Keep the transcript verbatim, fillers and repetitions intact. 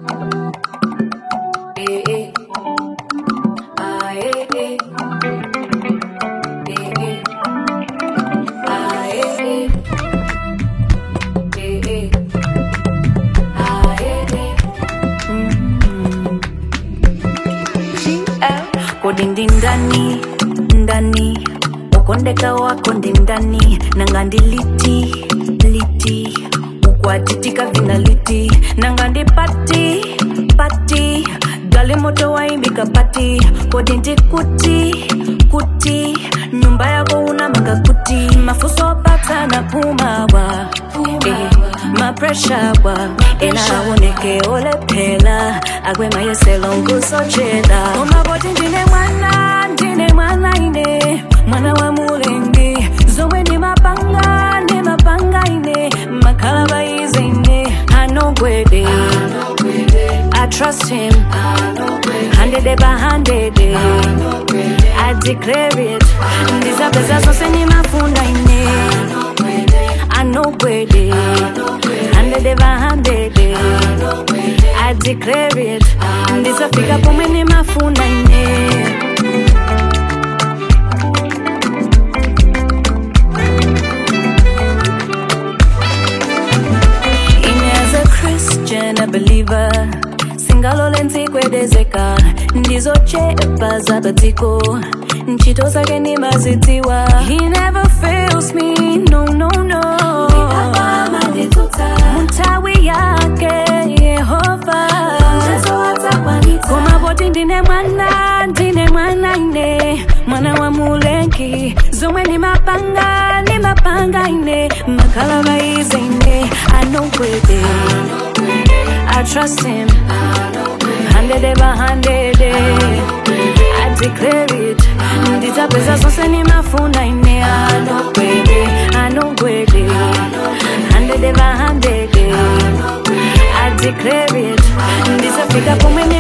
Eh, eh. Ah, eh, eh. Eh, eh. Ah, eh, eh. Eh, eh. Ah, eh, eh. Mm. G L. Kodindi ndani, ndani. Okondeka wako ndi ndani. Nangandi liti, liti. Ukwatitika vina liti. Nangandi pati, pati. Gali moto waimbika pati. Kodindi kuti, kuti. Nyumba yako unamanga kuti. Mafuso pata na pumawa. Eh, ma pressure wa. Ena oneke ole pela. Agwe maye selongu sochela. Oma boti ndine mwana, ndine mwana ine. Mwana wa mulengi. Zomwe ni mapanga, ni mapanga ine. Makalaba ize ine. Anogwede. I trust him. Handed by handed. I declare it. Ndiza pesa sose ni mafunda ine. I know where they handed by handed. I declare it. Ndiza fika pume ni mafunda ine. Ine as a Christian, a believer. Singalo lenzi kwedezeka. Ndizo chepa za batiko. Nchito zake ni mazitiwa. He never fails me, no, no, no. Muntawi yake, Yehova. Kuma boti ndine mwana, ndine mwana ine. Mwana wa mulengi. Zomwe ni mapanga, ni mapanga ine. Makalaba ize ine. I know where they. I trust him. Handed by handed. I declare it. Ndiza pesa sose ni mafunda ine. I know where they. I know where they. Handed by handed. I declare it. Ndiza fika pume